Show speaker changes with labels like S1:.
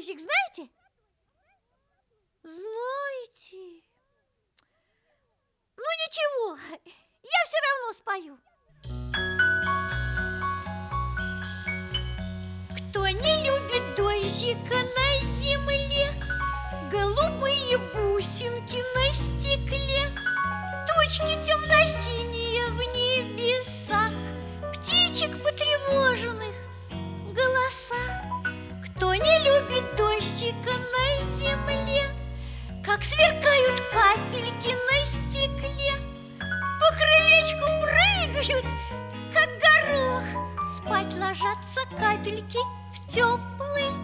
S1: дождик знаете? Знаете. Ну ничего, я все равно спою. Кто не любит дождика на земле, голубые бусинки на стекле, тучки темно-синие в небесах, птичек потревоженных голоса. Кто не любит дождика на земле, как сверкают капельки на стекле, по крылечку прыгают, как горох, спать ложатся капельки в теплый